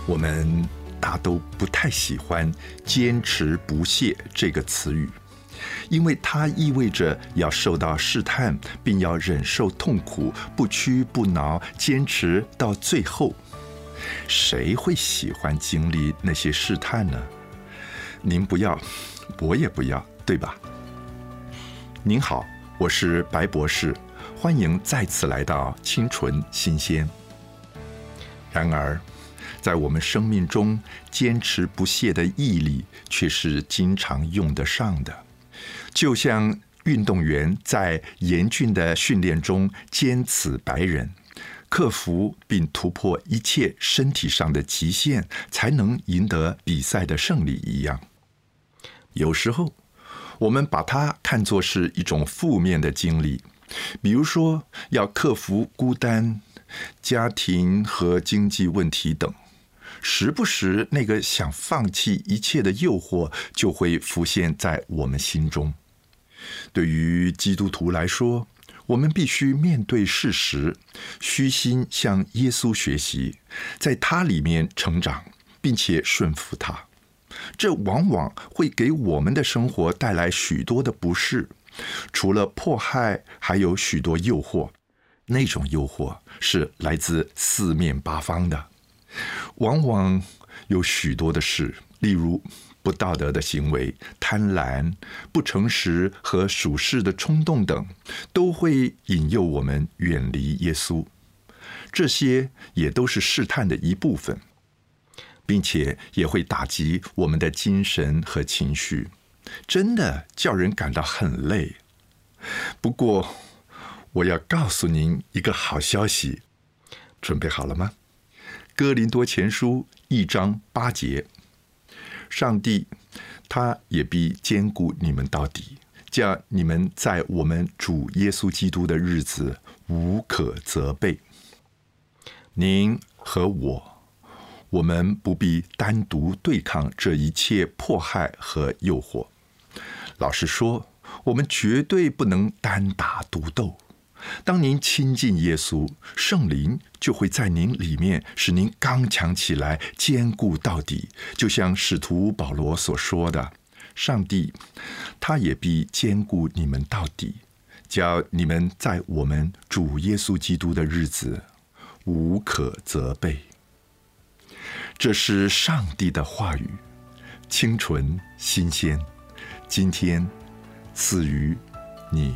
我们大都不太喜欢坚持不懈这个词语，因为它意味着要受到试探，并要忍受痛苦，不屈不挠，坚持到最后。谁会喜欢经历那些试探呢？您不要，我也不要，对吧？您好，我是白博士，欢迎再次来到清纯新鲜。然而，在我们生命中，坚持不懈的毅力却是经常用得上的。就像运动员在严峻的训练中坚持白刃，克服并突破一切身体上的极限，才能赢得比赛的胜利一样。有时候，我们把它看作是一种负面的经历，比如说要克服孤单、家庭和经济问题等。时不时那个想放弃一切的诱惑就会浮现在我们心中。对于基督徒来说，我们必须面对事实，虚心向耶稣学习，在他里面成长，并且顺服他。这往往会给我们的生活带来许多的不适，除了迫害，还有许多诱惑。那种诱惑是来自四面八方的，往往有许多的事，例如不道德的行为、贪婪、不诚实和属世的冲动等，都会引诱我们远离耶稣。这些也都是试探的一部分，并且也会打击我们的精神和情绪，真的叫人感到很累。不过，我要告诉您一个好消息，准备好了吗？哥林多前书1章8节，上帝他也必坚固你们到底，叫你们在我们主耶稣基督的日子无可责备。您和我们不必单独对抗这一切迫害和诱惑。老实说，我们绝对不能单打独斗。当您亲近耶稣，圣灵就会在您里面使您刚强起来，坚固到底。就像使徒保罗所说的，上帝他也必坚固你们到底，叫你们在我们主耶稣基督的日子无可责备。这是上帝的话语，清纯新鲜，今天赐予你。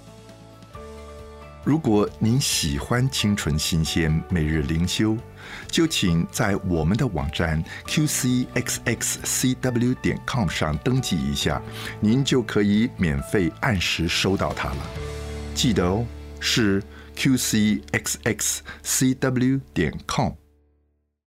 如果您喜欢清纯新鲜每日灵修，就请在我们的网站 qcxxcw.com 上登记一下，您就可以免费按时收到它了。记得哦，是 qcxxcw.com。